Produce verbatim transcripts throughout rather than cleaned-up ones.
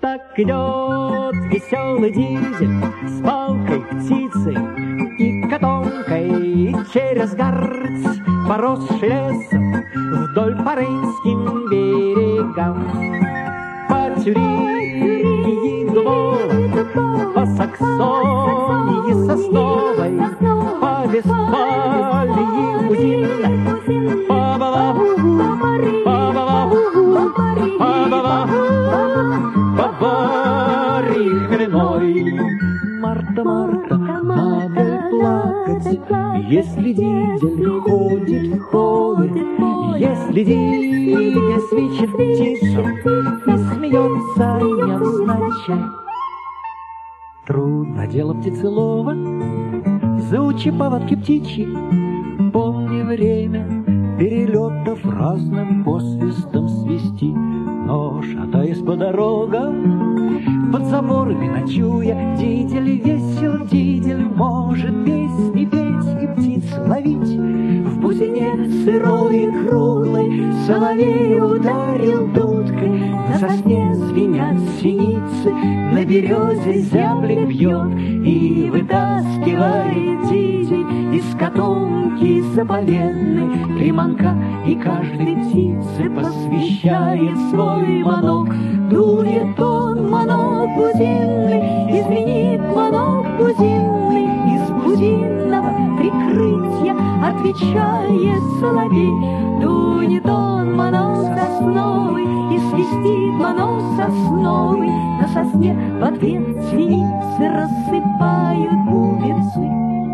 так идет веселый дизель с палкой, птицей и котомкой через Гарц, поросший лесом вдоль по рейнским берегам. По Тюрингии дубовой, по Саксонии сосновой, по Вестфалии бузинной, по Баварии, по Баварии, по Баварии, по Баварии хмельной. Марта, Марта, надо плакать, если дизель ходит в поле, если дизель свечет птицу и смеется невзначай. Трудно дело птицелова, заучи повадки птичьи, помни время перелетов разным посвистом свисти. Но, шатаясь по дорогам, под заборами ночуя, дизель весел, дизель может песни петь и птиц ловить. В бузине сырой и круглой соловей ударил дудкой, на сосне звенят синицы, на березе зябли бьет, и вытаскивает дизель из котомки заповедной приманка, и каждой птице посвящает свой манок. Дует он манок бузинный, и звенит манок бузинный, из бузинного прикрытия отвечает соловей. Дует он манок сосновый, и свистит манок сосновый, на сосне в ответ свиньицы рассыпают бубенцы.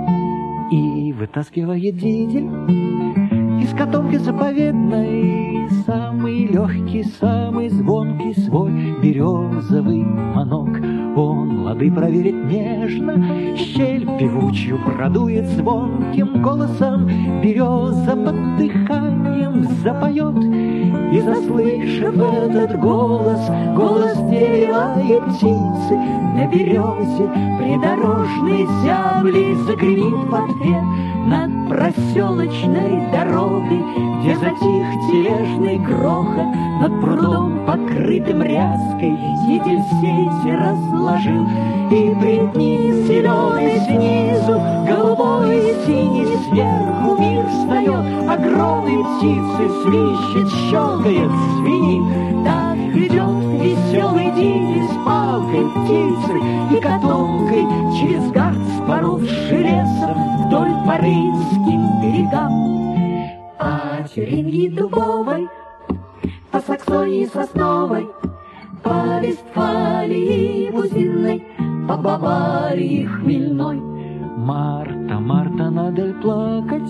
И вытаскивает дизель из котомки заповедной самый легкий, самый звонкий свой березовый манок. Он лады проверит нежно, щель певучую продует звонким голосом, береза под дыханием запоет. И, заслышав этот голос, голос дерева и птицы, на березе придорожной зябли загремит в ответ. Над проселочной дорогой, где затих тележный грохот, над прудом, покрытым ряской, дизель сети разложил. И припни зеленый снизу, голубой и синий сверху мир встает. Огромные птицы свищет, щелкает, звенит. Так идет веселый дизель с палкой, птицей и котомкой через Гарц, поросший лесом вдоль по рейнским берегам. По Тюрингии дубовой, по Саксонии сосновой, по Вестфалии бузинной, по Баварии хмельной. Марта, Марта, надо плакать,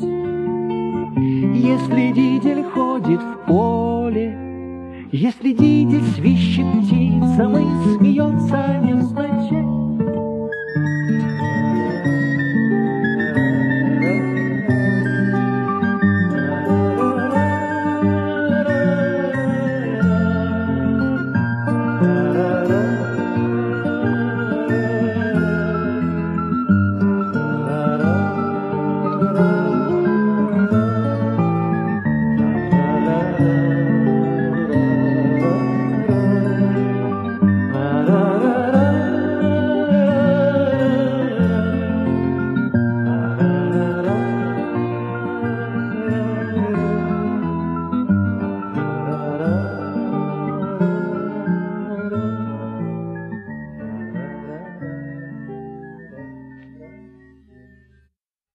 если дизель ходит в поле, если дизель свищет птицам и смеется невзначай. Da da da